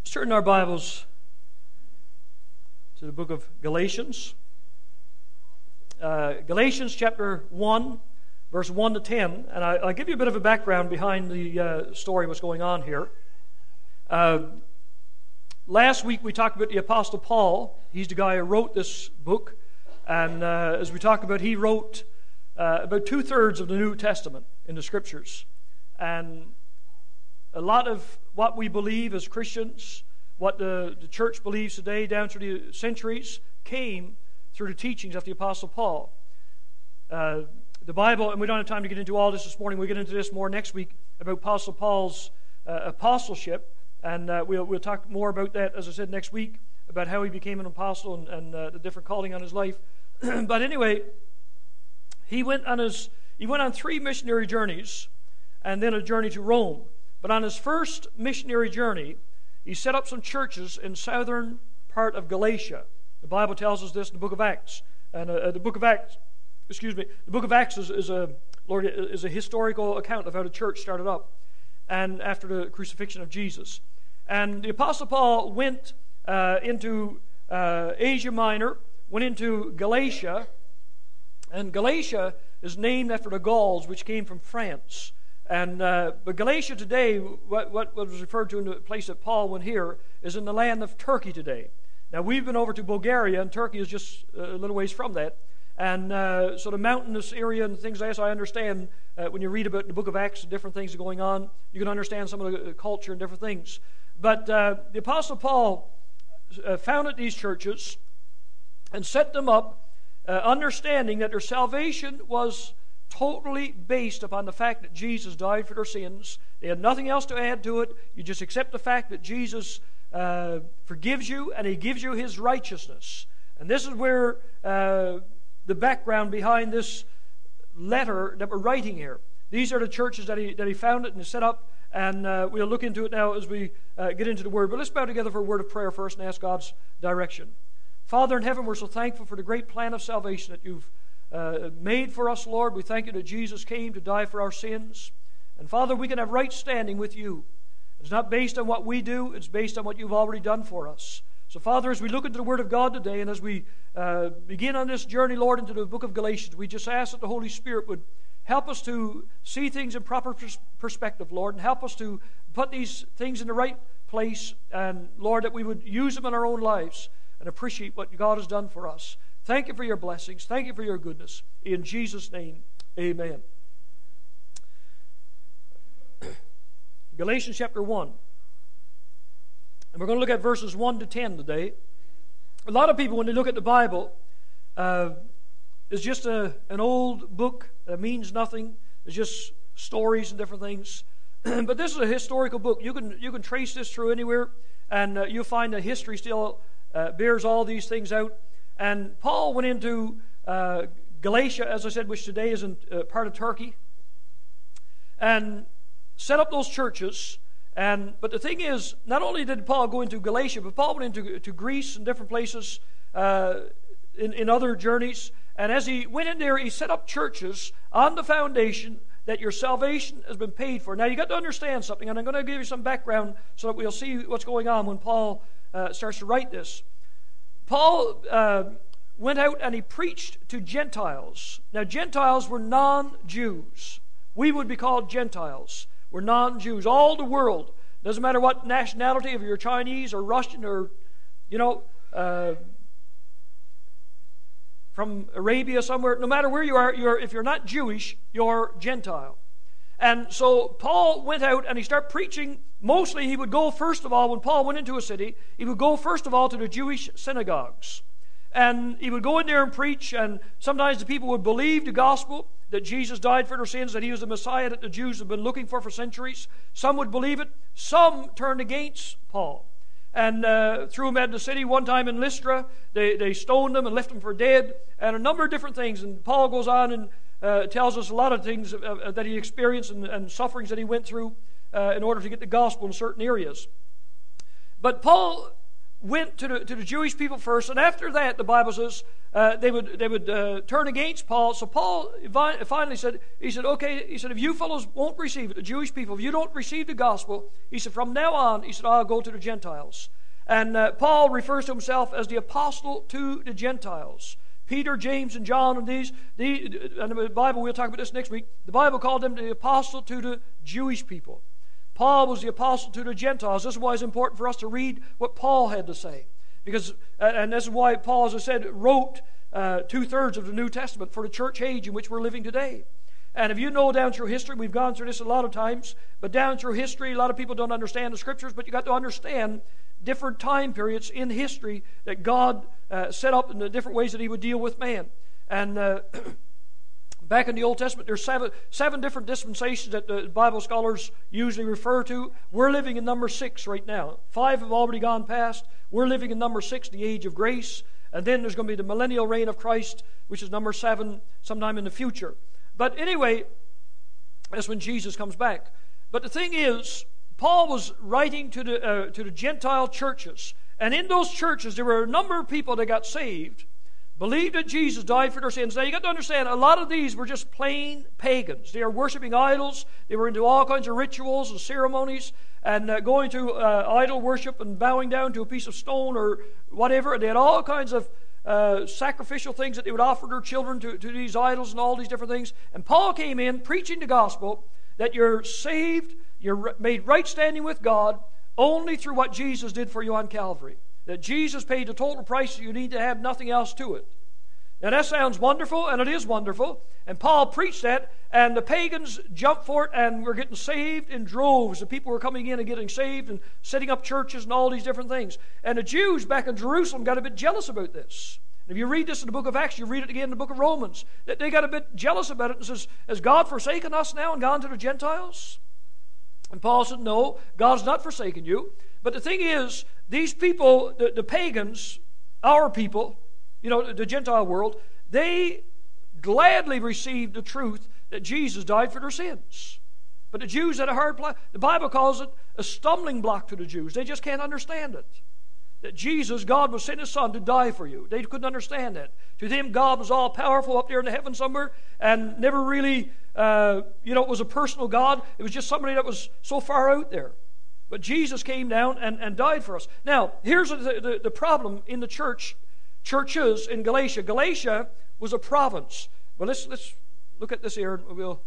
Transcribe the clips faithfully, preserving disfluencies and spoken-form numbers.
Let's turn our Bibles to the book of Galatians. Uh, Galatians chapter one, verse one to ten. And I, I'll give you a bit of a background behind the uh, story, what's going on here. Uh, last week we talked about the Apostle Paul. He's the guy who wrote this book. And uh, as we talked about, he wrote uh, about two-thirds of the New Testament in the Scriptures. And a lot of what we believe as Christians, what the, the church believes today down through the centuries, came through the teachings of the Apostle Paul. Uh, the Bible, and we don't have time to get into all this this morning, we'll get into this more next week, about Apostle Paul's uh, apostleship, and uh, we'll, we'll talk more about that, as I said, next week, about how he became an apostle and, and uh, the different calling on his life. But anyway, he went on his he went on three missionary journeys, and then a journey to Rome. But on his first missionary journey, he set up some churches in southern part of Galatia. The Bible tells us this in the book of Acts. And uh, the book of Acts, excuse me, the book of Acts is, is a Lord is a historical account of how the church started up, and after the crucifixion of Jesus. And the Apostle Paul went uh, into uh, Asia Minor, went into Galatia, and Galatia is named after the Gauls, which came from France. And uh, but Galatia today, what, what was referred to in the place that Paul went here, is in the land of Turkey today. Now we've been over to Bulgaria, and Turkey is just a little ways from that. And uh, so the mountainous area and things like that, so I understand uh, when you read about in the book of Acts, different things are going on, you can understand some of the culture and different things. But uh, the Apostle Paul uh, founded these churches and set them up, uh, understanding that their salvation was totally based upon the fact that Jesus died for their sins. They had nothing else to add to it. You just accept the fact that Jesus uh, forgives you and He gives you His righteousness. And this is where uh, the background behind this letter that we're writing here. These are the churches that he, that he founded and set up, and uh, we'll look into it now as we uh, get into the Word. But let's bow together for a word of prayer first and ask God's direction. Father in heaven, we're so thankful for the great plan of salvation that You've Uh, made for us, Lord. We thank You that Jesus came to die for our sins. And Father, we can have right standing with You. It's not based on what we do, it's based on what You've already done for us. So Father, as we look into the Word of God today, and as we uh, begin on this journey, Lord, into the book of Galatians, we just ask that the Holy Spirit would help us to see things in proper pers- perspective, Lord, and help us to put these things in the right place, and Lord, that we would use them in our own lives and appreciate what God has done for us. Thank You for Your blessings. Thank You for Your goodness. In Jesus' name, amen. Galatians chapter one. And we're going to look at verses one to ten today. A lot of people, when they look at the Bible, uh, it's just a, an old book that means nothing. It's just stories and different things. But this is a historical book. You can, you can trace this through anywhere, and uh, you'll find that history still uh, bears all these things out. And Paul went into uh, Galatia, as I said, which today is in uh, part of Turkey, and set up those churches. And but the thing is, not only did Paul go into Galatia, but Paul went into to Greece and different places uh, in, in other journeys. And as he went in there, he set up churches on the foundation that your salvation has been paid for. Now, you got to understand something, and I'm going to give you some background so that we'll see what's going on when Paul uh, starts to write this. Paul uh, went out and he preached to Gentiles. Now, Gentiles were non-Jews. We would be called Gentiles. We're non-Jews. All the world. Doesn't matter what nationality, if you're Chinese or Russian or, you know, uh, from Arabia somewhere. No matter where you are, you're, if you're not Jewish, you're Gentile. And so Paul went out and he started preaching. Mostly he would go, first of all, when Paul went into a city, he would go first of all to the Jewish synagogues. And he would go in there and preach, and sometimes the people would believe the gospel, that Jesus died for their sins, that He was the Messiah that the Jews have been looking for for centuries. Some would believe it. Some turned against Paul and uh, threw him out of the city. One time in Lystra, they, they stoned him and left him for dead, and a number of different things. And Paul goes on and uh, tells us a lot of things uh, that he experienced and, and sufferings that he went through uh, in order to get the gospel in certain areas. But Paul went to the, to the Jewish people first, and after that, the Bible says, uh, they would they would uh, turn against Paul. So Paul finally said, he said, okay, he said, if you fellows won't receive it, the Jewish people, if you don't receive the gospel, he said, from now on, he said, I'll go to the Gentiles. And uh, Paul refers to himself as the apostle to the Gentiles. Peter, James, and John, and these, the, and the Bible, we'll talk about this next week, the Bible called them the apostle to the Jewish people. Paul was the apostle to the Gentiles. This is why it's important for us to read what Paul had to say. Because, and this is why Paul, as I said, wrote uh, two-thirds of the New Testament for the church age in which we're living today. And if you know down through history, we've gone through this a lot of times, but down through history, a lot of people don't understand the Scriptures, but you got to understand different time periods in history that God uh, set up in the different ways that He would deal with man. And uh, back in the Old Testament, there's seven, seven different dispensations that the Bible scholars usually refer to. We're living in number six right now. Five have already gone past. We're living in number six, the age of grace. And then there's going to be the millennial reign of Christ, which is number seven sometime in the future. But anyway, that's when Jesus comes back. But the thing is, Paul was writing to the, uh, to the Gentile churches. And in those churches, there were a number of people that got saved, believed that Jesus died for their sins. Now, you got to understand, a lot of these were just plain pagans. They are worshiping idols. They were into all kinds of rituals and ceremonies and uh, going to uh, idol worship and bowing down to a piece of stone or whatever. And they had all kinds of uh, sacrificial things that they would offer their children to, to these idols and all these different things. And Paul came in preaching the gospel that you're saved, you're made right standing with God only through what Jesus did for you on Calvary. That Jesus paid the total price, so you need to have nothing else to it. Now that sounds wonderful, and it is wonderful. And Paul preached that, and the pagans jumped for it and were getting saved in droves. The people were coming in and getting saved and setting up churches and all these different things. And the Jews back in Jerusalem got a bit jealous about this. If you read this in the book of Acts, you read it again in the book of Romans, that they got a bit jealous about it and says, has God forsaken us now and gone to the Gentiles? And Paul said, no, God's not forsaken you. But the thing is, these people, the, the pagans, our people, you know, the Gentile world, they gladly received the truth that Jesus died for their sins. But the Jews had a hard place. The Bible calls it a stumbling block to the Jews. They just can't understand it. That Jesus, God, was sent His Son to die for you. They couldn't understand that. To them, God was all powerful up there in the heavens somewhere and never really, uh, you know, it was a personal God. It was just somebody that was so far out there. But Jesus came down and, and died for us. Now, here's the, the, the problem in the church, churches in Galatia. Galatia was a province. Well, let's, let's look at this here. And we'll...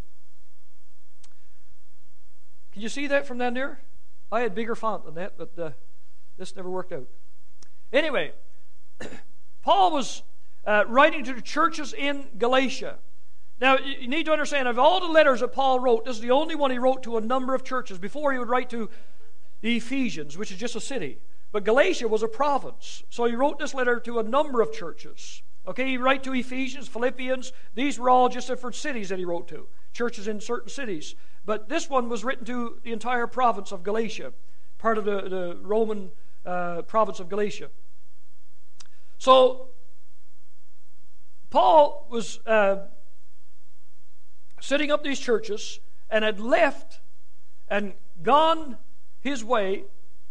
Can you see that from down there? I had bigger font than that, but uh, this never worked out. Anyway, Paul was uh, writing to the churches in Galatia. Now, you need to understand, of all the letters that Paul wrote, this is the only one he wrote to a number of churches. Before, he would write to the Ephesians, which is just a city. But Galatia was a province. So he wrote this letter to a number of churches. Okay, he wrote to Ephesians, Philippians. These were all just different cities that he wrote to. Churches in certain cities. But this one was written to the entire province of Galatia. Part of the, the Roman uh, province of Galatia. So, Paul was uh, setting up these churches and had left and gone his way.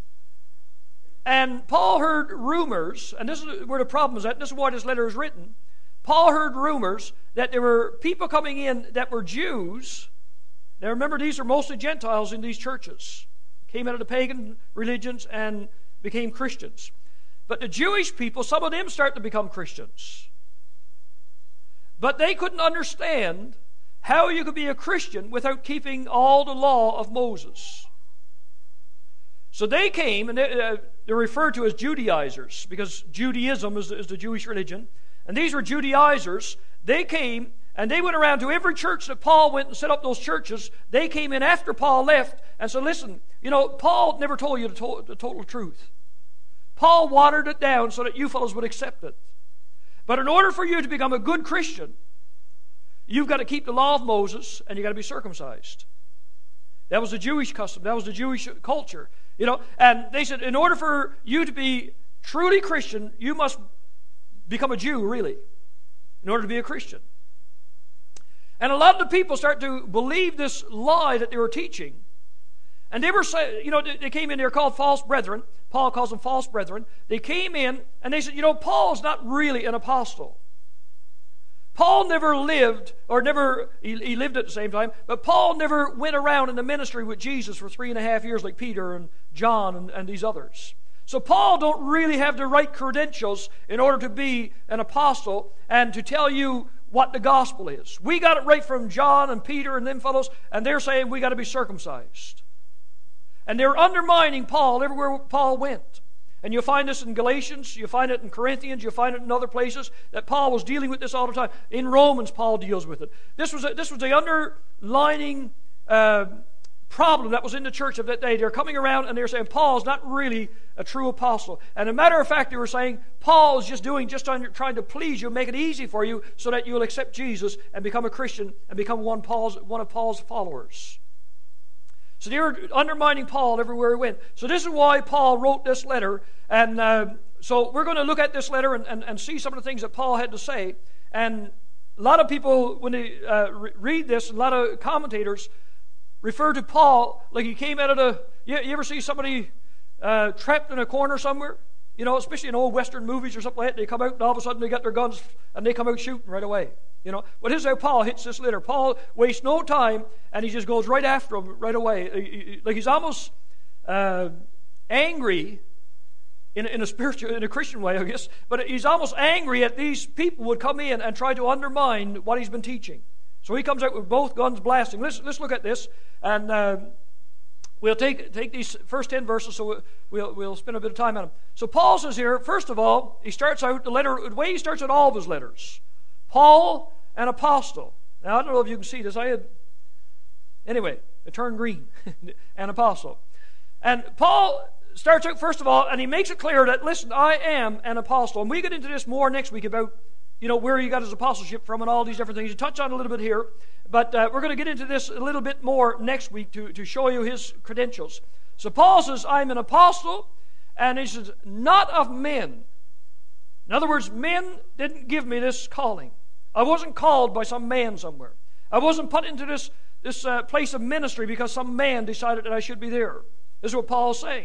And Paul heard rumors, and this is where the problem is at, this is why this letter is written. Paul heard rumors that there were people coming in that were Jews. Now remember, these are mostly Gentiles in these churches. Came out of the pagan religions and became Christians. But the Jewish people, some of them start to become Christians. But they couldn't understand how you could be a Christian without keeping all the law of Moses. So they came, and they, uh, they're referred to as Judaizers, because Judaism is, is the Jewish religion. And these were Judaizers. They came, and they went around to every church that Paul went and set up those churches. They came in after Paul left and said, listen, you know, Paul never told you the, to- the total truth. Paul watered it down so that you fellows would accept it. But in order for you to become a good Christian, you've got to keep the law of Moses, and you've got to be circumcised. That was the Jewish custom. That was the Jewish culture. You know, and they said, in order for you to be truly Christian, you must become a Jew, really, in order to be a Christian. And a lot of the people start to believe this lie that they were teaching. And they were saying, you know, they came in, they were called false brethren. Paul calls them false brethren. They came in and they said, you know, Paul's not really an apostle. Paul never lived, or never, he, he lived at the same time, but Paul never went around in the ministry with Jesus for three and a half years like Peter and John and, and these others. So Paul don't really have the right credentials in order to be an apostle and to tell you what the gospel is. We got it right from John and Peter and them fellows, and they're saying we got to be circumcised. And they're undermining Paul everywhere Paul went. And you'll find this in Galatians, you'll find it in Corinthians, you'll find it in other places, that Paul was dealing with this all the time. In Romans, Paul deals with it. This was a, this was the underlining uh, problem that was in the church of that day. They're coming around and they're saying Paul's not really a true apostle. And as a matter of fact, they were saying Paul is just doing, just trying to please you, make it easy for you so that you'll accept Jesus and become a Christian and become one, Paul's, one of Paul's followers. So they were undermining Paul everywhere he went. So this is why Paul wrote this letter. And uh, so we're going to look at this letter and, and, and see some of the things that Paul had to say. And a lot of people, when they uh, re- read this, a lot of commentators refer to Paul like he came out of the... You, you ever see somebody uh, trapped in a corner somewhere? You know, especially in old Western movies or something like that. They come out and all of a sudden they got their guns and they come out shooting right away. You know, well, this is how Paul hits this letter. Paul wastes no time, and he just goes right after him right away. Like he's almost uh, angry in, in a spiritual, in a Christian way, I guess. But he's almost angry at these people would come in and try to undermine what he's been teaching. So he comes out with both guns blasting. Let's let's look at this, and uh, we'll take take these first ten verses. So we'll we'll spend a bit of time on them. So Paul says here, first of all, he starts out the letter the way he starts out all of his letters. Paul, an apostle. Now, I don't know if you can see this. I had, anyway, it turned green. An apostle. And Paul starts out, first of all, and he makes it clear that, listen, I am an apostle. And we get into this more next week about, you know, where he got his apostleship from and all these different things. You touch on a little bit here. But uh, we're going to get into this a little bit more next week to, to show you his credentials. So Paul says, I'm an apostle, and he says, not of men. In other words, men didn't give me this calling. I wasn't called by some man somewhere. I wasn't put into this, this uh, place of ministry because some man decided that I should be there. This is what Paul's saying.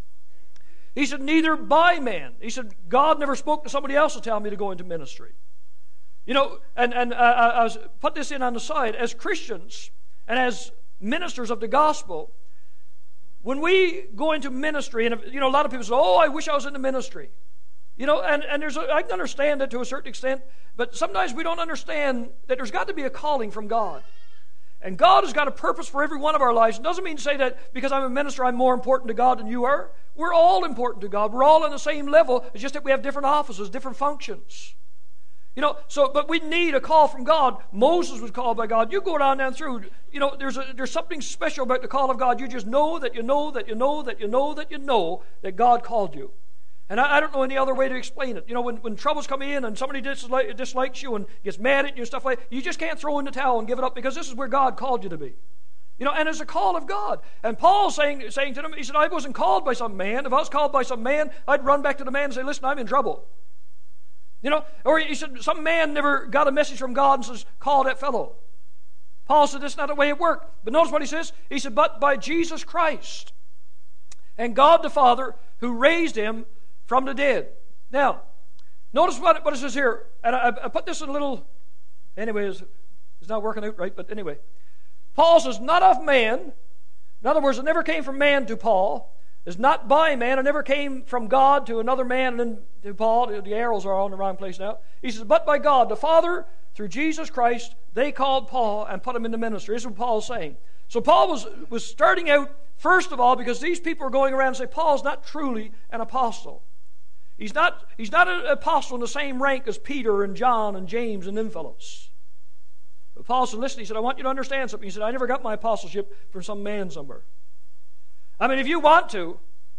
He said, neither by man. He said, God never spoke to somebody else to tell me to go into ministry. You know, and, and uh, I was, put this in on the side. As Christians and as ministers of the gospel, when we go into ministry, and you know, a lot of people say, oh, I wish I was in the ministry. You know, and, and there's a, I can understand that to a certain extent, but sometimes we don't understand that there's got to be a calling from God. And God has got a purpose for every one of our lives. It doesn't mean to say that because I'm a minister, I'm more important to God than you are. We're all important to God. We're all on the same level. It's just that we have different offices, different functions. You know, so, but we need a call from God. Moses was called by God. You go down down through, you know, there's a, there's something special about the call of God. You just know that you know that you know that you know that you know that God called you. And I, I don't know any other way to explain it. You know, when, when troubles come in and somebody dislike, dislikes you and gets mad at you and stuff like that, you just can't throw in the towel and give it up because this is where God called you to be. You know, and it's a call of God. And Paul's saying, saying to them, he said, I wasn't called by some man. If I was called by some man, I'd run back to the man and say, listen, I'm in trouble. You know, or he said, some man never got a message from God and says, call that fellow. Paul said, that's not the way it worked. But notice what he says. He said, but by Jesus Christ and God the Father who raised him from the dead. Now, notice what, what it says here. And I, I put this in a little, anyway, it's, it's not working out right, but anyway. Paul says, not of man. In other words, it never came from man to Paul. It's not by man. It never came from God to another man and then to Paul. The arrows are all in the wrong place now. He says, but by God, the Father, through Jesus Christ, they called Paul and put him in the ministry. This is what Paul's saying. So Paul was, was starting out, first of all, because these people are going around and say, Paul's not truly an apostle. He's not, he's not an apostle in the same rank as Peter and John and James and them fellows. But Paul said, listen, he said, I want you to understand something. He said, I never got my apostleship from some man somewhere. I mean, if you want to,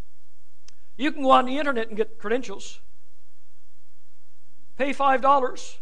you can go on the internet and get credentials. Pay five dollars.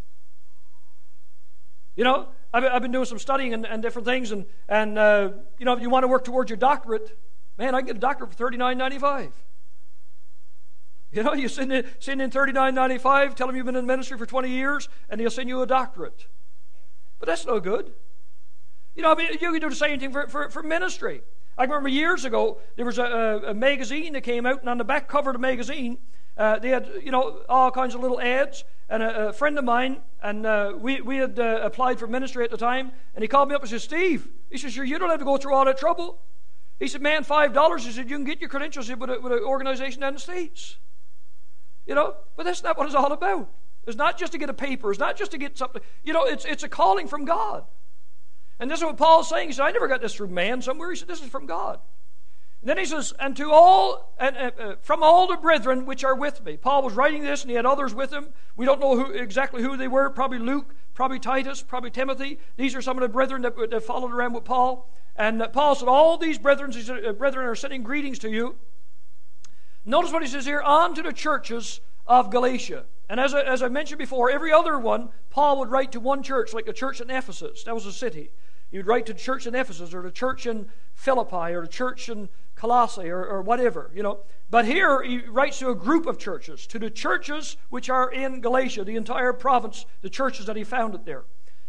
You know, I've, I've been doing some studying and, and different things, and, and uh, you know, if you want to work towards your doctorate, man, I can get a doctorate for thirty-nine ninety-five. You know, you send in, send in thirty-nine ninety-five, tell them you've been in ministry for twenty years, and they'll send you a doctorate. But that's no good. You know, I mean, you can do the same thing for, for, for ministry. I remember years ago, there was a, a, a magazine that came out, and on the back cover of the magazine, uh, they had, you know, all kinds of little ads. And a, a friend of mine, and uh, we, we had uh, applied for ministry at the time, and he called me up and said, Steve, he said, sure, you don't have to go through all that trouble. He said, man, five dollars, he said, you can get your credentials with, a, with an organization down in the States. You know, but that's not what it's all about. It's not just to get a paper. It's not just to get something. You know, it's, it's a calling from God. And this is what Paul's saying. He said, I never got this through man somewhere. He said, this is from God. And then he says, and to all, and uh, uh, from all the brethren which are with me. Paul was writing this, and he had others with him. We don't know who, exactly who they were. Probably Luke, probably Titus, probably Timothy. These are some of the brethren that, that followed around with Paul. And uh, Paul said, all these brethren, he said, uh, brethren are sending greetings to you. Notice what he says here, on to the churches of Galatia. And as I, as I mentioned before, every other one, Paul would write to one church, like the church in Ephesus. That was a city. He would write to the church in Ephesus, or the church in Philippi, or the church in Colossae, or, or whatever, you know. But here he writes to a group of churches, to the churches which are in Galatia, the entire province, the churches that he founded there.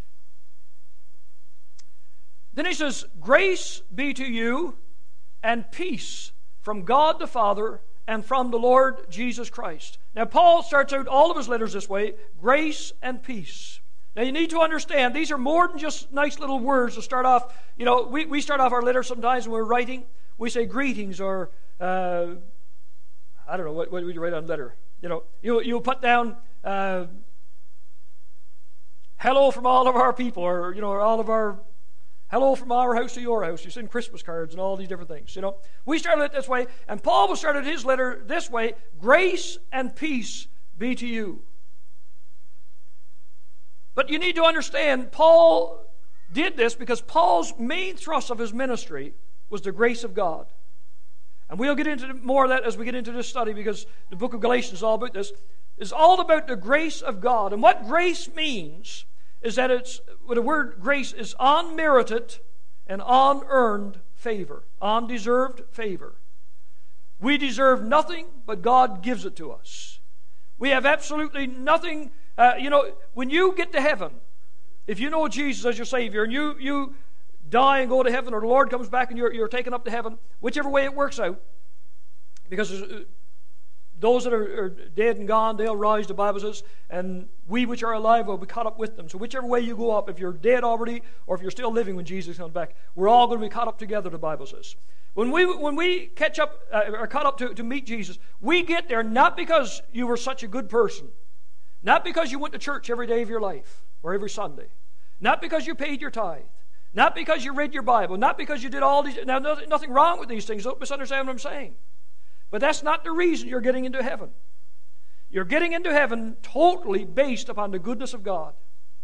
Then he says, grace be to you and peace from God the Father and from the Lord Jesus Christ. Now, Paul starts out all of his letters this way, grace and peace. Now, you need to understand, these are more than just nice little words to start off. You know, we, we start off our letters sometimes when we're writing. We say greetings, or, uh, I don't know, what, what would you write on a letter? You know, you, you'll put down, uh, hello from all of our people, or, you know, or all of our, hello from our house to your house. You send Christmas cards and all these different things, you know. We started it this way, and Paul started his letter this way, grace and peace be to you. But you need to understand, Paul did this because Paul's main thrust of his ministry was the grace of God. And we'll get into more of that as we get into this study, because the book of Galatians is all about this. It's all about the grace of God. And what grace means is that it's, well, the word grace is unmerited and unearned favor, undeserved favor. We deserve nothing, but God gives it to us. We have absolutely nothing. Uh, you know, when you get to heaven, if you know Jesus as your Savior, and you, you die and go to heaven, or the Lord comes back and you're, you're taken up to heaven, whichever way it works out, because those that are, are dead and gone, they'll rise, the Bible says, and we which are alive will be caught up with them. So whichever way you go up, if you're dead already, or if you're still living when Jesus comes back, we're all going to be caught up together, the Bible says. When we when we catch up, uh, are caught up to, to meet Jesus, we get there not because you were such a good person, not because you went to church every day of your life, or every Sunday, not because you paid your tithe, not because you read your Bible, not because you did all these. Now, nothing, nothing wrong with these things. Don't misunderstand what I'm saying. But that's not the reason you're getting into heaven. You're getting into heaven totally based upon the goodness of God.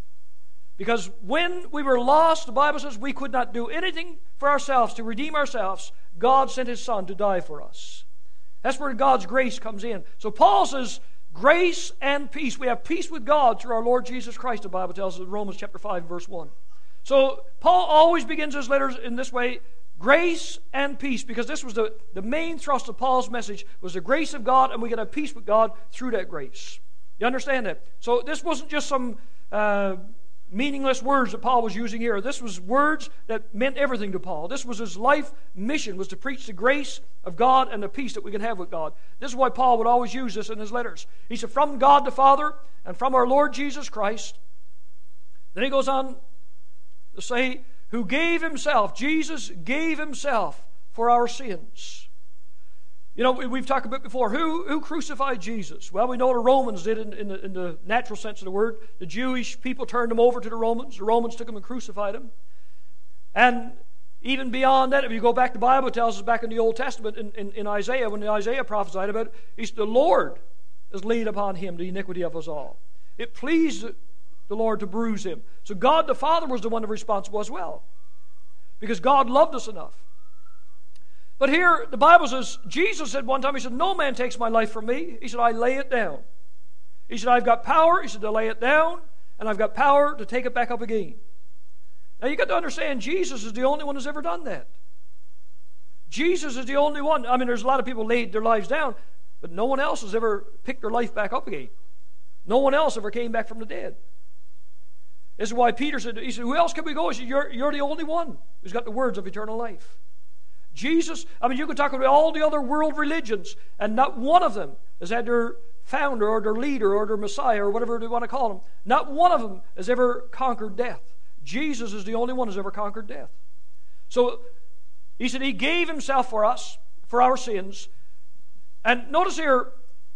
Because when we were lost, the Bible says we could not do anything for ourselves to redeem ourselves. God sent His Son to die for us. That's where God's grace comes in. So Paul says, grace and peace. We have peace with God through our Lord Jesus Christ, the Bible tells us in Romans chapter five, verse one. So Paul always begins his letters in this way, grace and peace, because this was the, the main thrust of Paul's message, was the grace of God, and we can have peace with God through that grace. You understand that? So this wasn't just some uh, meaningless words that Paul was using here. This was words that meant everything to Paul. This was his life mission, was to preach the grace of God and the peace that we can have with God. This is why Paul would always use this in his letters. He said, from God the Father and from our Lord Jesus Christ. Then he goes on to say, who gave Himself, Jesus gave Himself for our sins. You know, we've talked about before, who, who crucified Jesus? Well, we know the Romans did in, in, the, in the natural sense of the word. The Jewish people turned Him over to the Romans. The Romans took Him and crucified Him. And even beyond that, if you go back, the Bible tells us back in the Old Testament, in, in, in Isaiah, when Isaiah prophesied about it, he said, the Lord has laid upon Him the iniquity of us all. It pleased the Lord to bruise Him. So God the Father was the one responsible as well, because God loved us enough. But here the Bible says, Jesus said one time, He said, no man takes my life from me. He said, I lay it down. He said, I've got power, He said, to lay it down, and I've got power to take it back up again. Now you've got to understand, Jesus is the only one who's ever done that. Jesus is the only one. I mean, there's a lot of people laid their lives down, but no one else has ever picked their life back up again. No one else ever came back from the dead. This is why Peter said, he said, who else can we go? He said, you're, you're the only one who's got the words of eternal life. Jesus, I mean, you could talk about all the other world religions, and not one of them has had their founder or their leader or their Messiah or whatever they want to call him. Not one of them has ever conquered death. Jesus is the only one who's ever conquered death. So he said he gave himself for us, for our sins. And notice here,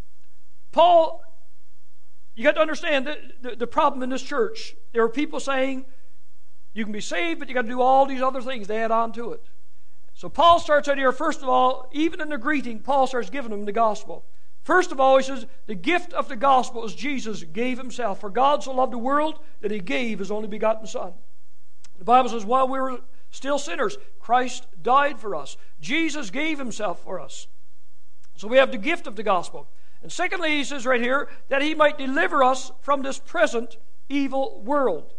Paul, you got to understand the, the, the problem in this church. There are people saying you can be saved, but you got to do all these other things they add on to it. So Paul starts out here, first of all, even in the greeting, Paul starts giving them the gospel. First of all, he says, the gift of the gospel is Jesus gave himself. For God so loved the world that he gave his only begotten Son. The Bible says, while we were still sinners, Christ died for us. Jesus gave himself for us. So we have the gift of the gospel. And secondly, he says right here, that he might deliver us from this present evil world.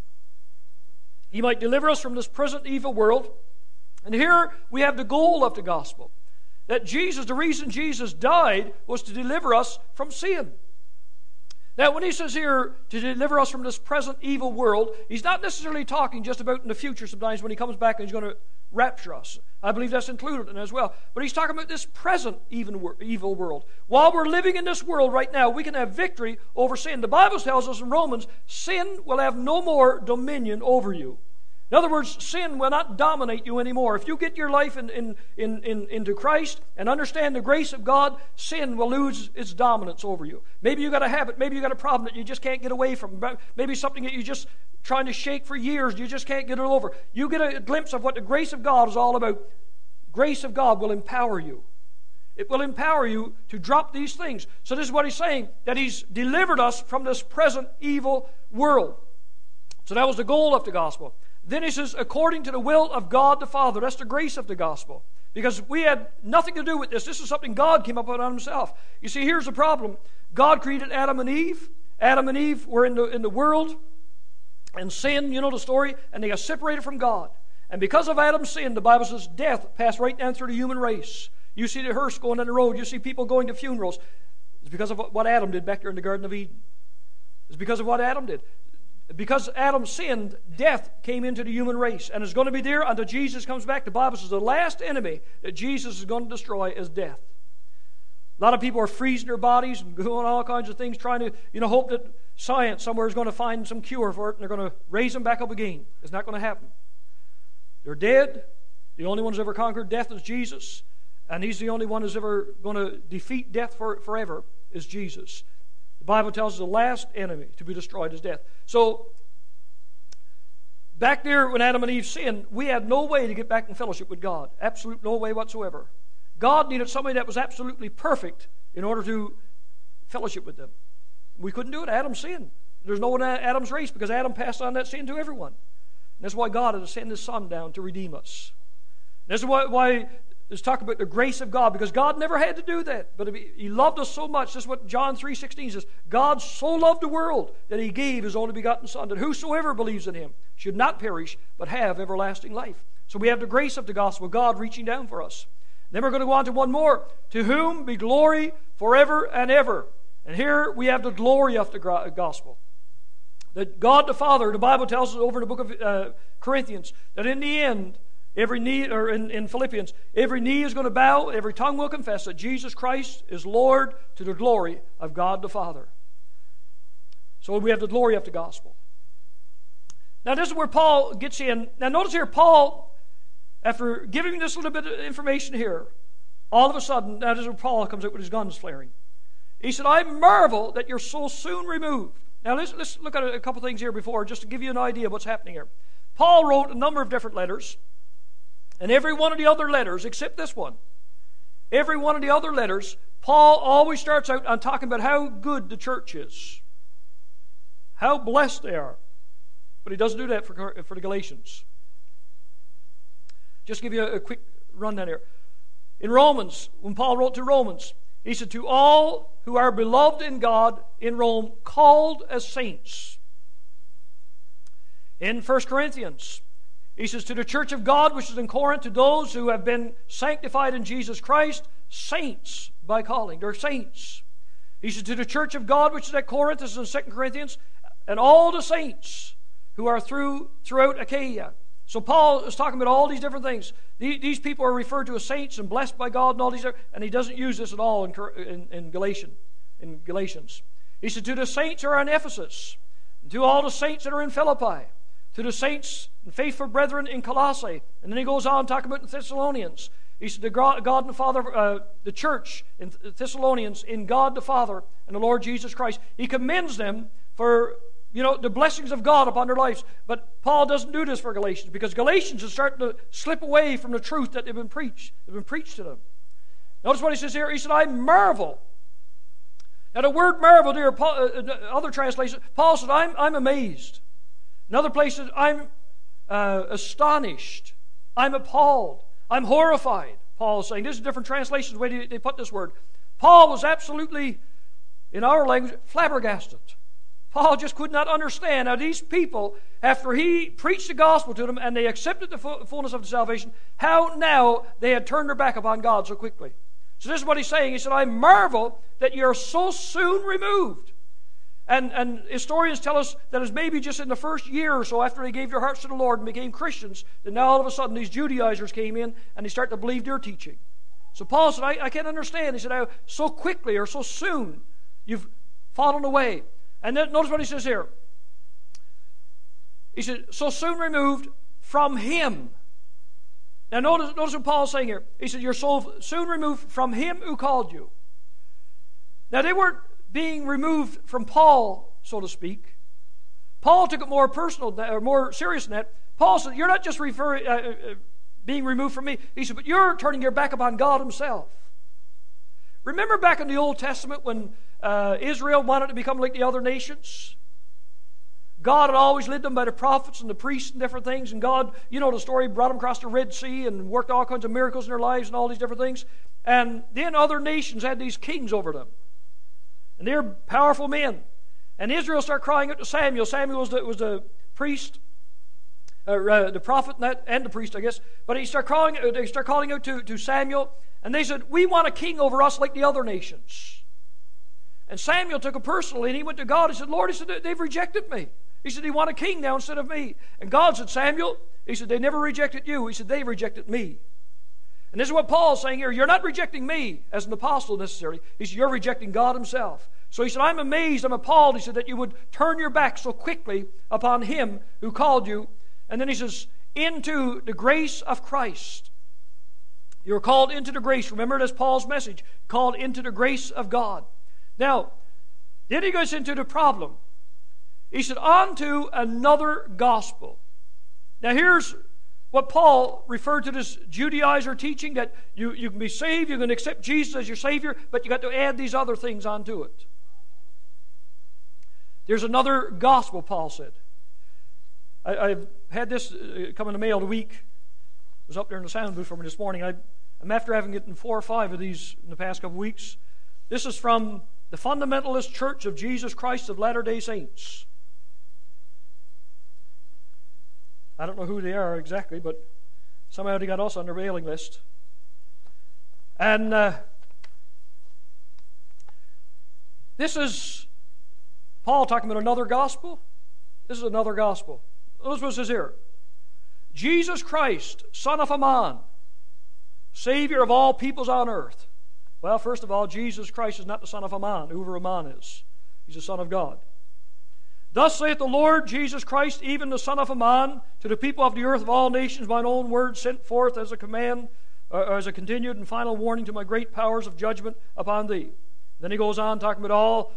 He might deliver us from this present evil world. And here we have the goal of the gospel. That Jesus, the reason Jesus died was to deliver us from sin. Now, when he says here to deliver us from this present evil world, he's not necessarily talking just about in the future sometimes when he comes back and he's going to rapture us. I believe that's included in it as well. But he's talking about this present evil world. While we're living in this world right now, we can have victory over sin. The Bible tells us in Romans, sin will have no more dominion over you. In other words, sin will not dominate you anymore. If you get your life in, in, in, in, into Christ and understand the grace of God, sin will lose its dominance over you. Maybe you got a habit, maybe you got a problem that you just can't get away from. Maybe something that you're just trying to shake for years, you just can't get it over. You get a glimpse of what the grace of God is all about. Grace of God will empower you. It will empower you to drop these things. So this is what he's saying, that he's delivered us from this present evil world. So that was the goal of the gospel. Then he says, according to the will of God the Father. That's the grace of the gospel. Because we had nothing to do with this. This is something God came up with on himself. You see, here's the problem. God created Adam and Eve. Adam and Eve were in the, in the world and sin, you know the story, and they got separated from God. And because of Adam's sin, the Bible says death passed right down through the human race. You see the hearse going down the road. You see people going to funerals. It's because of what Adam did back there in the Garden of Eden. It's because of what Adam did. Because Adam sinned, death came into the human race. And it's going to be there until Jesus comes back. The Bible says the last enemy that Jesus is going to destroy is death. A lot of people are freezing their bodies and doing all kinds of things, trying to, you know, hope that science somewhere is going to find some cure for it, and they're going to raise them back up again. It's not going to happen. They're dead. The only one who's ever conquered death is Jesus. And he's the only one who's ever going to defeat death for, forever is Jesus. The Bible tells us the last enemy to be destroyed is death. So, back there when Adam and Eve sinned, we had no way to get back in fellowship with God. Absolute no way whatsoever. God needed somebody that was absolutely perfect in order to fellowship with them. We couldn't do it. Adam sinned. There's no one in Adam's race because Adam passed on that sin to everyone. And that's why God had to send his Son down to redeem us. And this is why, why there's talk about the grace of God, because God never had to do that. But he loved us so much. This is what John three sixteen says. God so loved the world that he gave his only begotten Son, that whosoever believes in him should not perish, but have everlasting life. So we have the grace of the gospel, God reaching down for us. Then we're going to go on to one more. To whom be glory forever and ever. And here we have the glory of the gospel. That God the Father, the Bible tells us over in the book of uh, Corinthians, that in the end, every knee, or in, in Philippians, every knee is going to bow, every tongue will confess that Jesus Christ is Lord, to the glory of God the Father. So we have the glory of the gospel. Now this is where Paul gets in. Now notice here, Paul, after giving this little bit of information here, all of a sudden, that is where Paul comes out with his guns flaring. He said, I marvel that you're so soon removed. Now let's, let's look at a couple things here before, just to give you an idea of what's happening here. Paul wrote a number of different letters, and every one of the other letters, except this one, every one of the other letters, Paul always starts out on talking about how good the church is, how blessed they are. But he doesn't do that for, for the Galatians. Just give you a, a quick rundown here. In Romans, when Paul wrote to Romans, he said, to all who are beloved in God in Rome, called as saints. In First Corinthians, he says, to the church of God which is in Corinth, to those who have been sanctified in Jesus Christ, saints by calling. They're saints. He says, to the church of God which is at Corinth, this is in Second Corinthians, and all the saints who are through throughout Achaia. So Paul is talking about all these different things. These people are referred to as saints and blessed by God and all these, and he doesn't use this at all in, in, in, Galatian, in Galatians. He said, to the saints who are in Ephesus, and to all the saints that are in Philippi, to the saints and faithful brethren in Colossae. And then he goes on talking about the Thessalonians. He said, the God and the Father, uh, the church in Thessalonians, in God the Father and the Lord Jesus Christ. He commends them for, you know, the blessings of God upon their lives. But Paul doesn't do this for Galatians, because Galatians is starting to slip away from the truth that they've been preached, they've been preached to them. Notice what he says here. He said, I marvel. Now the word marvel there, Paul, uh, other translations, Paul said, I'm, I'm amazed. In other places, I'm uh, astonished. I'm appalled. I'm horrified, Paul is saying. This is different translations, the way they put this word. Paul was absolutely, in our language, flabbergasted. Paul just could not understand how these people, after he preached the gospel to them and they accepted the fullness of the salvation, how now they had turned their back upon God so quickly. So this is what he's saying. He said, I marvel that you're so soon removed. And, and historians tell us that it's maybe just in the first year or so after they gave their hearts to the Lord and became Christians, that now all of a sudden these Judaizers came in and they start to believe their teaching. So Paul said, I, I can't understand. He said, how so quickly or so soon you've fallen away. And then notice what he says here. He said, so soon removed from him. Now notice, notice what Paul's saying here. He said, you're so soon removed from him who called you. Now they weren't being removed from Paul, so to speak. Paul took it more personal, or more serious than that. Paul said, you're not just referring, uh, uh, being removed from me. He said, but you're turning your back upon God himself. Remember back in the Old Testament when uh, Israel wanted to become like the other nations? God had always led them by the prophets and the priests and different things. And God, you know the story, brought them across the Red Sea and worked all kinds of miracles in their lives and all these different things. And then other nations had these kings over them. And they're powerful men. And Israel started crying out to Samuel. Samuel was the, was the priest, uh, uh, the prophet and, that, and the priest, I guess. But he started calling, uh, they started calling out to, to Samuel. And they said, we want a king over us like the other nations. And Samuel took it personally. And he went to God. He said, Lord, he said, they've rejected me. He said, they want a king now instead of me. And God said, Samuel, he said, they never rejected you. He said, they rejected me. And this is what Paul's saying here. You're not rejecting me as an apostle necessarily. He said, you're rejecting God himself. So he said, I'm amazed, I'm appalled, he said, that you would turn your back so quickly upon him who called you. And then he says, into the grace of Christ. You're called into the grace. Remember, that's Paul's message. Called into the grace of God. Now, then he goes into the problem. He said, on to another gospel. Now here's what Paul referred to this Judaizer teaching, that you, you can be saved, you can accept Jesus as your Savior, but you got to add these other things onto it. There's another gospel, Paul said. I, I've had this uh, come in the mail a week. It was up there in the sound booth for me this morning. I, I'm after having gotten four or five of these in the past couple of weeks. This is from the Fundamentalist Church of Jesus Christ of Latter-day Saints. I don't know who they are exactly, but somehow they got us on their mailing list. And uh, this is Paul talking about another gospel. This is another gospel. Notice what it says here. Jesus Christ, Son of a Man, Savior of all peoples on earth. Well, first of all, Jesus Christ is not the son of a man, whoever a man is. He's the Son of God. Thus saith the Lord Jesus Christ, even the Son of a Man, to the people of the earth of all nations, mine own word sent forth as a command, or as a continued and final warning to my great powers of judgment upon thee. Then he goes on talking about all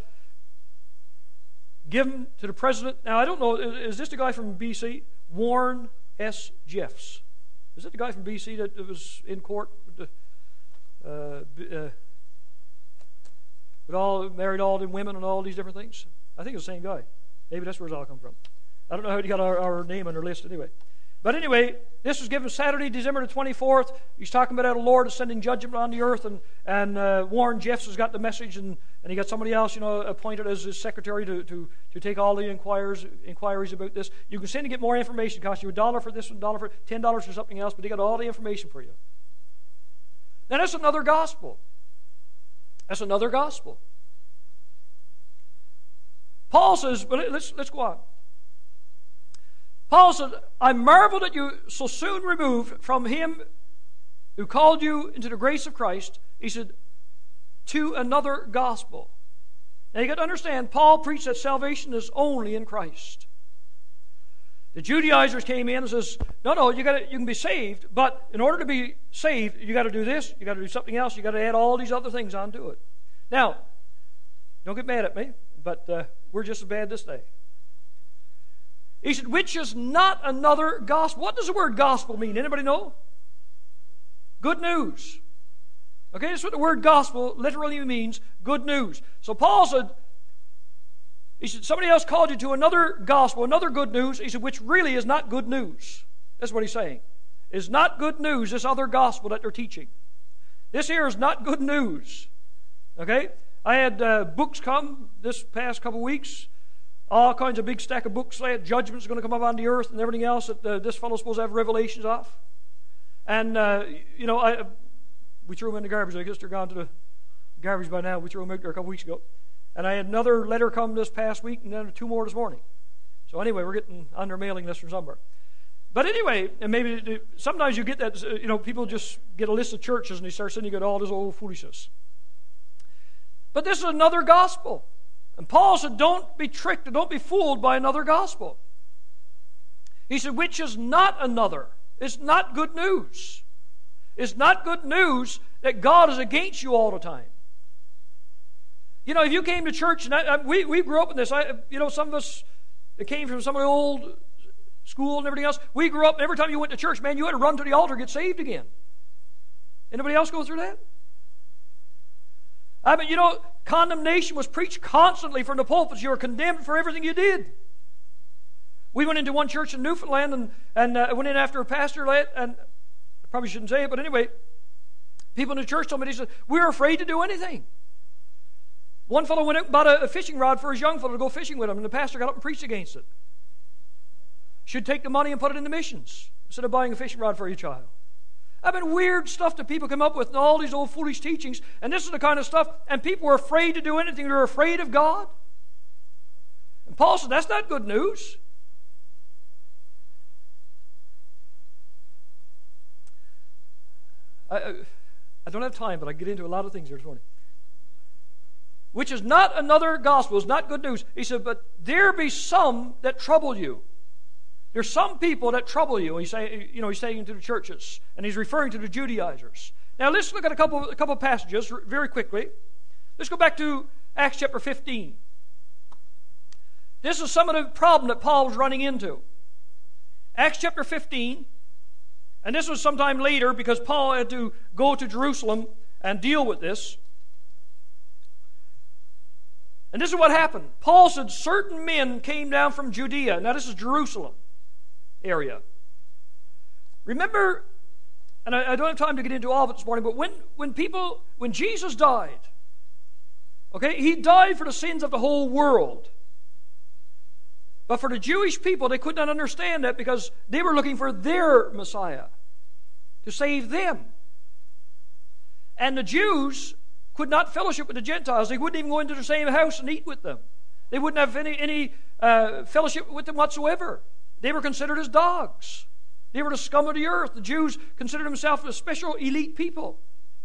given to the president. Now, I don't know, is this the guy from B C? Warren S. Jeffs. Is it the guy from B C that was in court with the, uh, uh, with all, married all them women and all these different things? I think it's the same guy. Maybe that's where it's all come from. I don't know how he got our, our name on our list anyway. But anyway, this was given Saturday, December the twenty-fourth. He's talking about how the Lord is sending judgment on the earth, and, and uh, Warren Jeffs has got the message, and, and he got somebody else, you know, appointed as his secretary to, to, to take all the inquiries, inquiries about this. You can send to get more information. It costs you a dollar for this one, a dollar for ten dollars for something else, but they got all the information for you. Now that's another gospel. That's another gospel. Paul says, but let's, let's go on. Paul said, I marvel that you so soon removed from him who called you into the grace of Christ, he said, to another gospel. Now you got to understand, Paul preached that salvation is only in Christ. The Judaizers came in and says, no, no, you got to, you can be saved, but in order to be saved, you got to do this, you got to do something else, you got to add all these other things onto it. Now, don't get mad at me, but uh, we're just as bad this day. He said, which is not another gospel. What does the word gospel mean? Anybody know? Good news. Okay, that's what the word gospel literally means, good news. So Paul said, he said, somebody else called you to another gospel, another good news. He said, which really is not good news. That's what he's saying. It's not good news, this other gospel that they're teaching. This here is not good news. Okay? I had uh, books come this past couple weeks. All kinds of big stack of books. Like judgment's going to come up on the earth and everything else that uh, this fellow's supposed to have revelations of. And, uh, you know, I, we threw them in the garbage. I guess they're gone to the garbage by now. We threw them out there a couple weeks ago. And I had another letter come this past week and then two more this morning. So anyway, we're getting on their mailing list from somewhere. But anyway, and maybe sometimes you get that, you know, people just get a list of churches and they start sending you all this old foolishness. But this is another gospel. And Paul said, don't be tricked and don't be fooled by another gospel. He said, which is not another. It's not good news. It's not good news that God is against you all the time. You know, if you came to church, and I, I, we, we grew up in this, I, you know, some of us that came from some of the old school and everything else, we grew up, and every time you went to church, man, you had to run to the altar and get saved again. Anybody else go through that? I mean, you know, condemnation was preached constantly from the pulpits. You were condemned for everything you did. We went into one church in Newfoundland and, and uh, went in after a pastor, and I probably shouldn't say it, but anyway, people in the church told me, they said, we were afraid to do anything. One fellow went out and bought a, a fishing rod for his young fellow to go fishing with him, and the pastor got up and preached against it. Should take the money and put it into missions instead of buying a fishing rod for your child. I mean, weird stuff that people come up with and all these old foolish teachings, and this is the kind of stuff, and people were afraid to do anything. They're afraid of God. And Paul said, that's not good news. I, I don't have time, but I get into a lot of things here this morning. Which is not another gospel, is not good news. He said, but there be some that trouble you. There's some people that trouble you. He's saying, you know, he's saying to the churches, and he's referring to the Judaizers. Now let's look at a couple, a couple of passages very quickly. Let's go back to Acts chapter fifteen. This is some of the problem that Paul was running into. Acts chapter fifteen, and this was sometime later because Paul had to go to Jerusalem and deal with this. And this is what happened. Paul said certain men came down from Judea. Now this is Jerusalem area. Remember, and I, I don't have time to get into all of it this morning, but when, when people, when Jesus died, okay, he died for the sins of the whole world. But for the Jewish people, they could not understand that because they were looking for their Messiah to save them. And the Jews could not fellowship with the Gentiles. They wouldn't even go into the same house and eat with them. They wouldn't have any, any uh, fellowship with them whatsoever. They were considered as dogs. They were the scum of the earth. The Jews considered themselves a special elite people.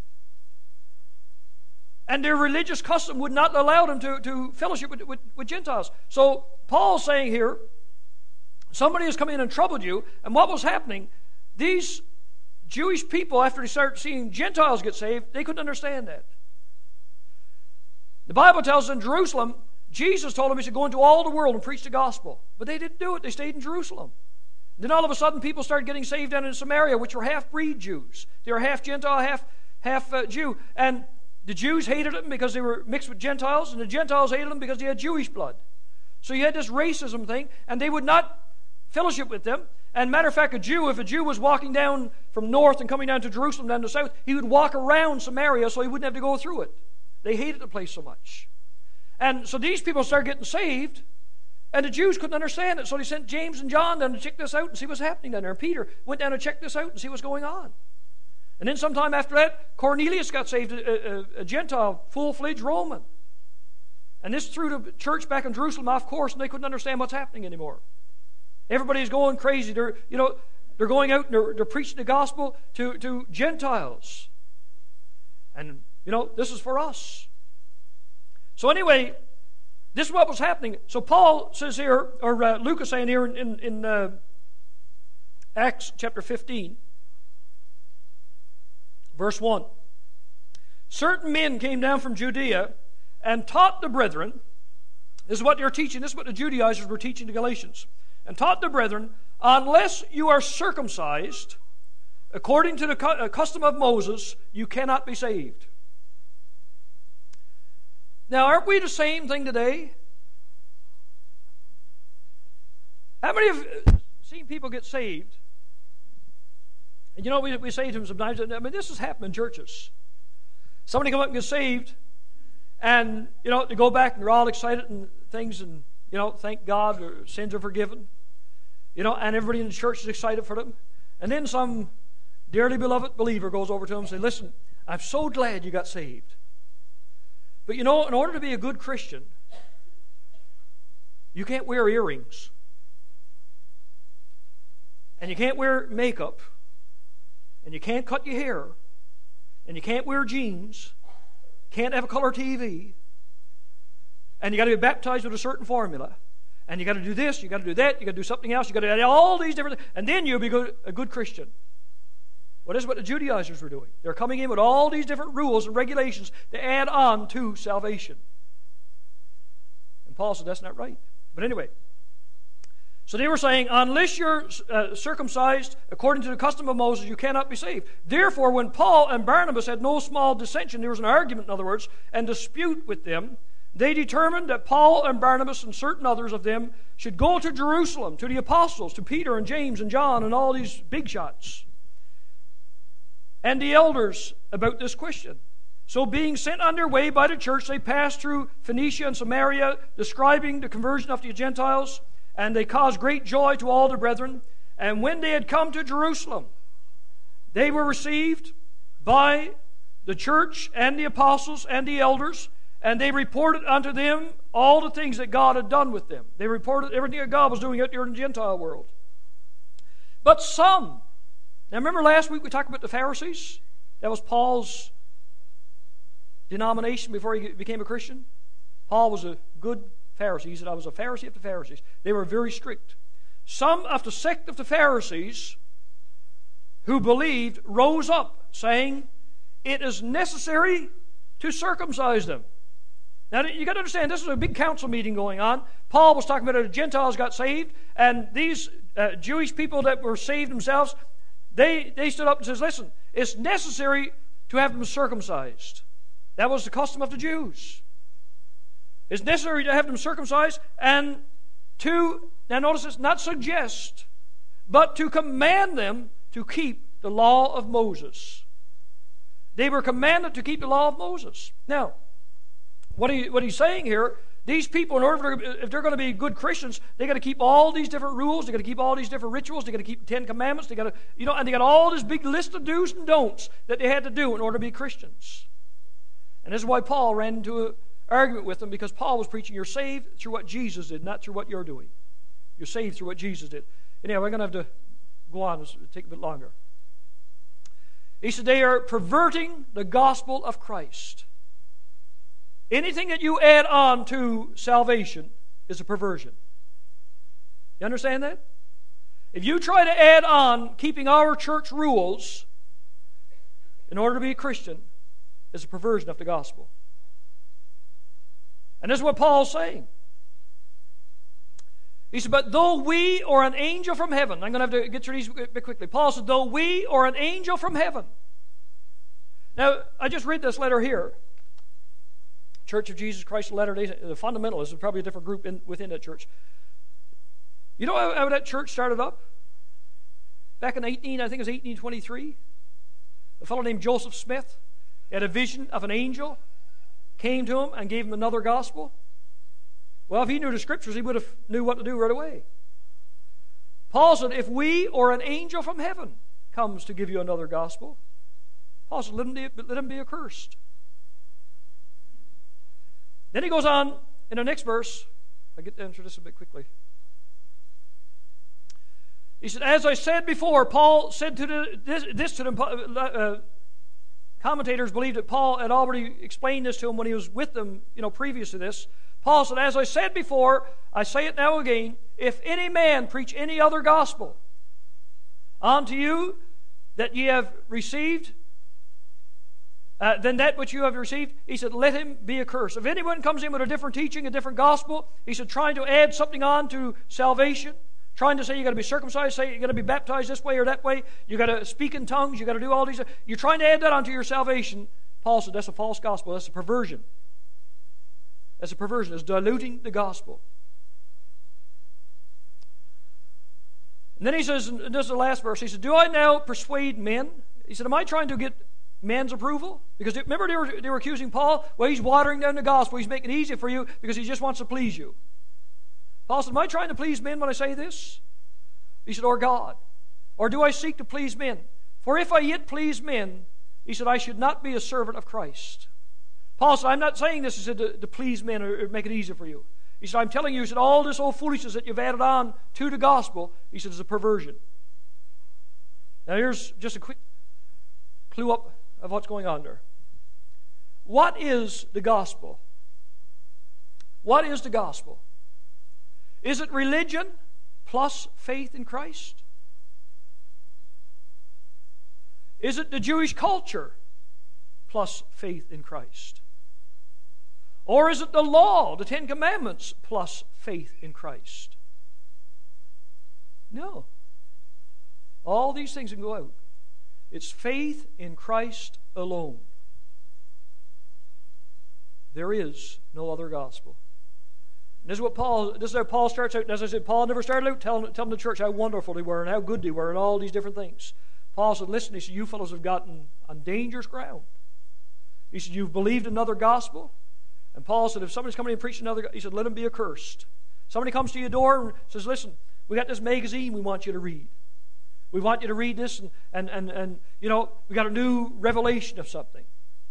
And their religious custom would not allow them to, to fellowship with, with, with Gentiles. So Paul's saying here, somebody has come in and troubled you. And what was happening, these Jewish people, after they started seeing Gentiles get saved, they couldn't understand that. The Bible tells us in Jerusalem, Jesus told them he should go into all the world and preach the gospel. But they didn't do it. They stayed in Jerusalem. Then all of a sudden people started getting saved down in Samaria, which were half-breed Jews. They were half Gentile, half, half uh, Jew. And the Jews hated them because they were mixed with Gentiles, and the Gentiles hated them because they had Jewish blood. So you had this racism thing, and they would not fellowship with them. And matter of fact, a Jew, if a Jew was walking down from north and coming down to Jerusalem down to south, he would walk around Samaria so he wouldn't have to go through it. They hated the place so much. And so these people started getting saved, and the Jews couldn't understand it. So they sent James and John down to check this out and see what's happening down there. And Peter went down to check this out and see what's going on. And then sometime after that, Cornelius got saved, a, a, a Gentile, full-fledged Roman. And this threw the church back in Jerusalem off course, and they couldn't understand what's happening anymore. Everybody's going crazy. They're, you know, they're going out and they're, they're preaching the gospel to, to Gentiles. And, you know, this is for us. So anyway, this is what was happening. So Paul says here, or uh, Luke is saying here in, in, in uh, Acts chapter fifteen, verse one. Certain men came down from Judea and taught the brethren. This is what they're teaching. This is what the Judaizers were teaching the Galatians. And taught the brethren, unless you are circumcised according to the custom of Moses, you cannot be saved. Now, aren't we the same thing today? How many have seen people get saved? And you know, we, we say to them sometimes, I mean, this has happened in churches. Somebody come up and get saved, and, you know, they go back and they're all excited and things, and, you know, thank God their sins are forgiven. You know, and everybody in the church is excited for them. And then some dearly beloved believer goes over to them and says, listen, I'm so glad you got saved. But you know, in order to be a good Christian, you can't wear earrings. And you can't wear makeup. And you can't cut your hair. And you can't wear jeans. Can't have a color T V. And you got to be baptized with a certain formula. And you got to do this, you got to do that, you got to do something else, you got to do all these different things. And then you'll be good, a good Christian. Well, this is what the Judaizers were doing. They're coming in with all these different rules and regulations to add on to salvation. And Paul said that's not right. But anyway, so they were saying, unless you're uh, circumcised according to the custom of Moses, you cannot be saved. Therefore, when Paul and Barnabas had no small dissension, there was an argument, in other words, and dispute with them, they determined that Paul and Barnabas and certain others of them should go to Jerusalem, to the apostles, to Peter and James and John and all these big shots, and the elders about this question. So being sent on their way by the church, they passed through Phoenicia and Samaria, describing the conversion of the Gentiles, and they caused great joy to all the brethren. And when they had come to Jerusalem, they were received by the church and the apostles and the elders, and they reported unto them all the things that God had done with them. They reported everything that God was doing out there in the Gentile world. But some, now remember last week we talked about the Pharisees? That was Paul's denomination before he became a Christian. Paul was a good Pharisee. He said, I was a Pharisee of the Pharisees. They were very strict. Some of the sect of the Pharisees who believed rose up, saying, it is necessary to circumcise them. Now, you got to understand, this is a big council meeting going on. Paul was talking about how the Gentiles got saved, and these uh, Jewish people that were saved themselves, they, they stood up and says, listen, it's necessary to have them circumcised. That was the custom of the Jews. It's necessary to have them circumcised and to, now notice this, not suggest, but to command them to keep the law of Moses. They were commanded to keep the law of Moses. Now, what, he, what he's saying here, these people, in order to, if they're going to be good Christians, they got to keep all these different rules. They got to keep all these different rituals. They got to keep the Ten Commandments. They got to, you know, and they got all this big list of do's and don'ts that they had to do in order to be Christians. And this is why Paul ran into an argument with them, because Paul was preaching, you're saved through what Jesus did, not through what you're doing. You're saved through what Jesus did. Anyway, we're going to have to go on. It'll take a bit longer. He said they are perverting the gospel of Christ. Anything that you add on to salvation is a perversion. You understand that? If you try to add on keeping our church rules in order to be a Christian, it's a perversion of the gospel. And this is what Paul's saying. He said, but though we or an angel from heaven, I'm going to have to get through these a bit quickly. Paul said, though we or an angel from heaven. Now, I just read this letter here. Church of Jesus Christ of Latter-day, the fundamentalists is probably a different group in, within that church. You know how, how that church started up? Back in eighteen, I think it was eighteen twenty-three. A fellow named Joseph Smith had a vision of an angel, came to him and gave him another gospel. Well, if he knew the scriptures, he would have knew what to do right away. Paul said, if we or an angel from heaven comes to give you another gospel, Paul said, let him be, let him be accursed. Then he goes on in the next verse. I'll get to answer this a bit quickly. He said, as I said before, Paul said to the, this, this to them, uh, commentators believe that Paul had already explained this to him when he was with them, you know, previous to this. Paul said, as I said before, I say it now again, if any man preach any other gospel unto you that ye have received, uh, than that which you have received, he said, let him be accursed. If anyone comes in with a different teaching, a different gospel, he said, trying to add something on to salvation, trying to say you got to be circumcised, say you got to be baptized this way or that way, you got to speak in tongues, you got to do all these. You're trying to add that onto your salvation. Paul said that's a false gospel. That's a perversion. That's a perversion. It's diluting the gospel. And then he says, and this is the last verse, he said, do I now persuade men? He said, am I trying to get men's approval? Because remember they were, they were accusing Paul, well, he's watering down the gospel, he's making it easy for you because he just wants to please you. Paul said, am I trying to please men when I say this? He said, or God? Or do I seek to please men? For if I yet please men, he said, I should not be a servant of Christ. Paul said, I'm not saying this he said, to, to please men or, or make it easier for you. He said, I'm telling you, he said, all this old foolishness that you've added on to the gospel, he said, is a perversion. Now here's just a quick clue up of what's going on there. What is the gospel? What is the gospel? Is it religion plus faith in Christ? Is it the Jewish culture plus faith in Christ? Or is it the law, the Ten Commandments, plus faith in Christ? No. All these things can go out. It's faith in Christ alone. There is no other gospel. And this is what Paul, this is how Paul starts out. And as I said, Paul never started out telling, telling the church how wonderful they were and how good they were and all these different things. Paul said, listen, he said, you fellows have gotten on dangerous ground. He said, you've believed another gospel. And Paul said, if somebody's coming in and preaching another, he said, let him be accursed. Somebody comes to your door and says, listen, we got this magazine we want you to read. We want you to read this and, and, and, and you know, we got a new revelation of something.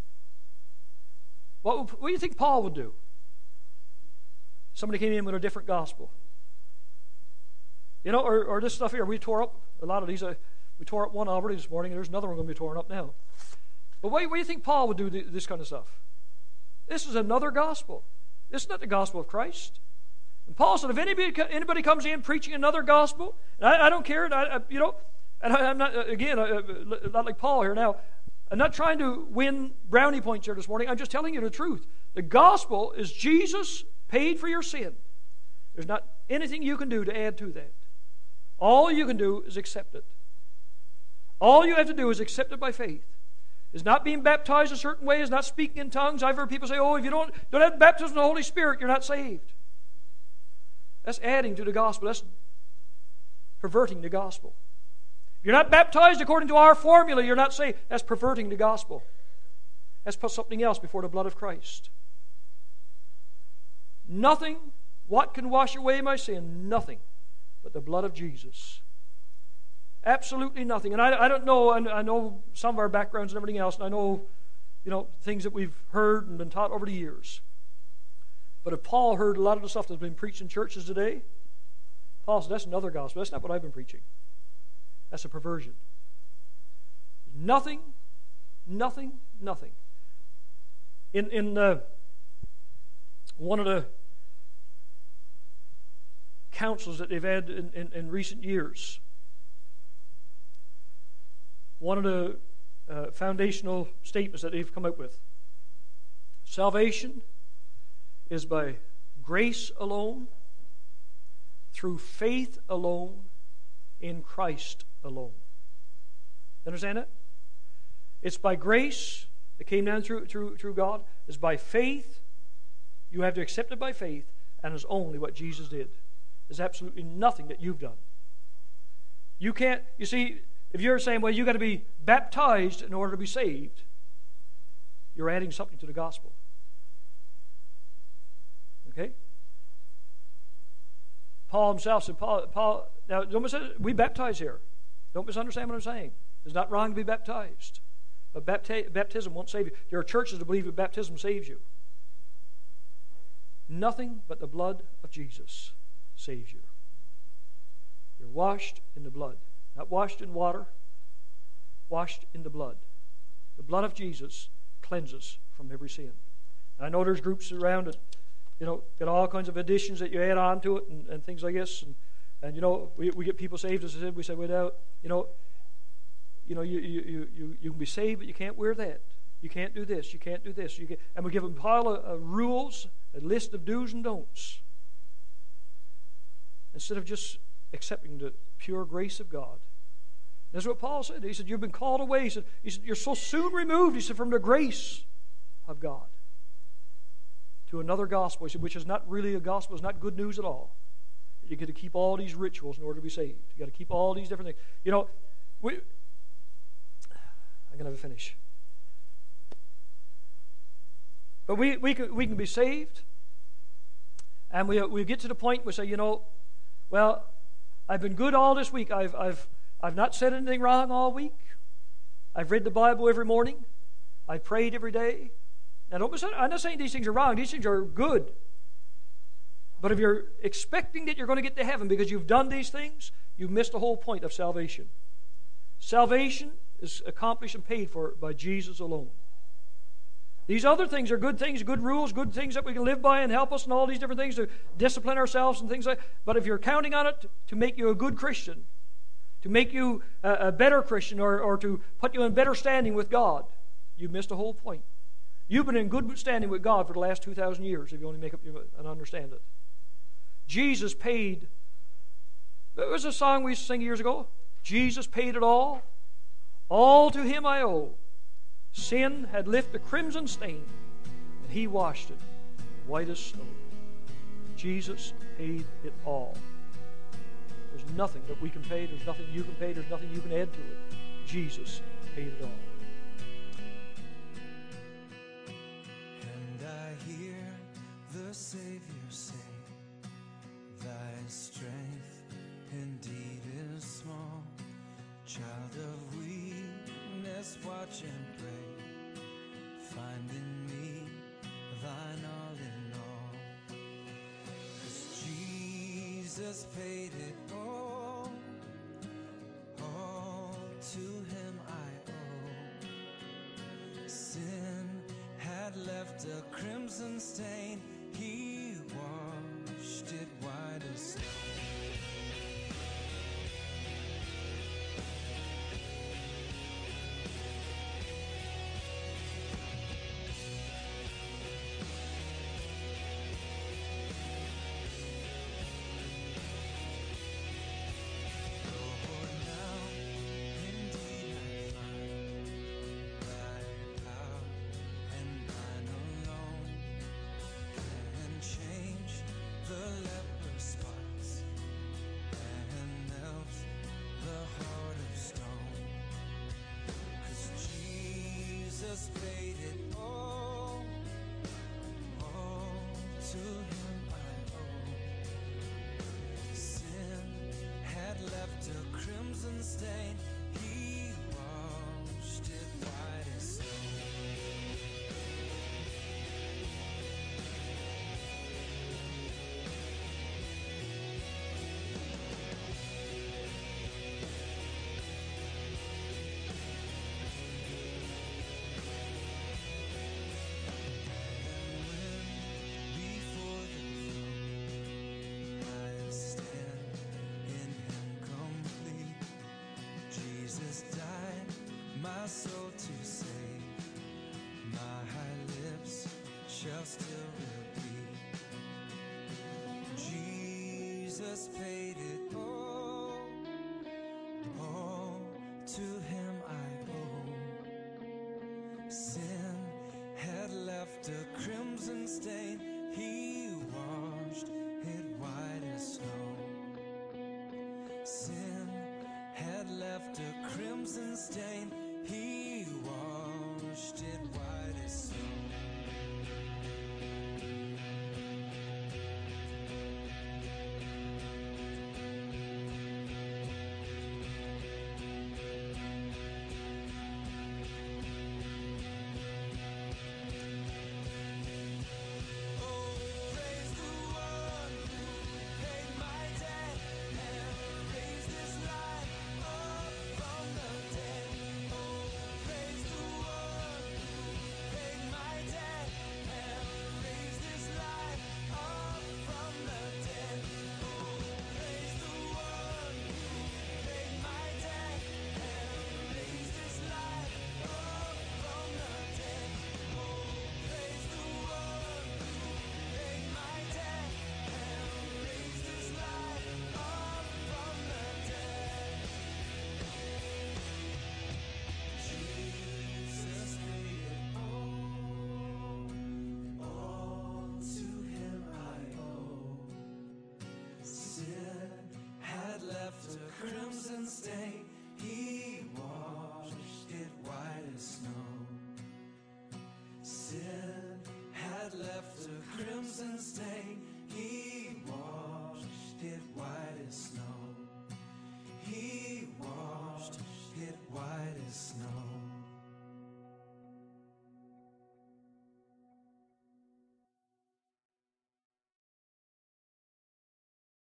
What, what do you think Paul would do? Somebody came in with a different gospel. You know, or, or this stuff here, we tore up a lot of these. Uh, we tore up one already this morning, and there's another one going to be torn up now. But what, what do you think Paul would do th- this kind of stuff? This is another gospel. This is not the gospel of Christ. And Paul said, if anybody, anybody comes in preaching another gospel, and I, I don't care, I, I, you know, and I, I'm not, again, uh, not like Paul here now, I'm not trying to win brownie points here this morning. I'm just telling you the truth. The gospel is Jesus paid for your sin. There's not anything you can do to add to that. All you can do is accept it. All you have to do is accept it by faith. It's not being baptized a certain way. It's not speaking in tongues. I've heard people say, oh, if you don't, don't have baptism of the Holy Spirit, you're not saved. That's adding to the gospel. That's perverting the gospel. If you're not baptized according to our formula, you're not saved. That's perverting the gospel. That's put something else before the blood of Christ. Nothing, what can wash away my sin? Nothing but the blood of Jesus. Absolutely nothing. And I, I don't know, I, I know some of our backgrounds and everything else, and I know, you know, things that we've heard and been taught over the years. But if Paul heard a lot of the stuff that's been preached in churches today, Paul said, that's another gospel. That's not what I've been preaching. That's a perversion. Nothing, nothing, nothing. In, in uh, one of the councils that they've had in, in, in recent years, one of the uh, foundational statements that they've come up with, salvation is by grace alone, through faith alone, in Christ alone. You understand that? It's by grace that came down through, through, through God. It's by faith. You have to accept it by faith, and it's only what Jesus did. There's absolutely nothing that you've done. You can't, you see, if you're saying, well, you've got to be baptized in order to be saved, you're adding something to the gospel. Okay? Paul himself said, Paul, Paul now, don't mis- we baptize here. Don't misunderstand what I'm saying. It's not wrong to be baptized. But bapti- baptism won't save you. There are churches that believe that baptism saves you. Nothing but the blood of Jesus saves you. You're washed in the blood. Not washed in water, washed in the blood. The blood of Jesus cleanses from every sin. I know there's groups around that, you know, get all kinds of additions that you add on to it and, and things like this. And, and you know, we, we get people saved, as I said, we say, without, you know, you know, you, you, you, you can be saved, but you can't wear that. You can't do this. You can't do this. You can, and we give them a pile of, of rules, a list of do's and don'ts, instead of just accepting the pure grace of God. That's what Paul said. He said, you've been called away. He said, he said, you're so soon removed, he said, from the grace of God to another gospel, he said, which is not really a gospel, it's not good news at all. You got to keep all these rituals in order to be saved. You got to keep all these different things. You know, we, I'm going to finish. But we, we, can, we can be saved, and we, we get to the point where we say, you know, well, I've been good all this week. I've, I've, I've not said anything wrong all week. I've read the Bible every morning. I've prayed every day. Now, don't, I'm not saying these things are wrong. These things are good. But if you're expecting that you're going to get to heaven because you've done these things, you've missed the whole point of salvation. Salvation is accomplished and paid for by Jesus alone. These other things are good things, good rules, good things that we can live by and help us and all these different things to discipline ourselves and things like that. But if you're counting on it to make you a good Christian, to make you a, a better Christian, or, or to put you in better standing with God, you've missed the whole point. You've been in good standing with God for the last two thousand years, if you only make up your, and understand it. Jesus paid. There was a song we used to sing years ago. Jesus paid it all. All to Him I owe. Sin had lifted a crimson stain, and He washed it white as snow. Jesus paid it all. There's nothing that we can pay. There's nothing you can pay. There's nothing you can add to it. Jesus paid it all. And I hear the Savior say, thy strength indeed is small. Child of weakness, watch and pray. Find in me thine all in all. 'Cause Jesus paid it all. All to Him I owe. Sin had left a crimson stain. He washed it white as snow. Paid it all, all to Him I owe. Sin had left a crimson stain. He washed it white as snow. My soul to save, my lips shall still repeat. Jesus paid it all, all to Him I owe. Sin had left a crimson stain. He washed it white as snow. Sin had left a crimson stain. He washed it white as snow. snow.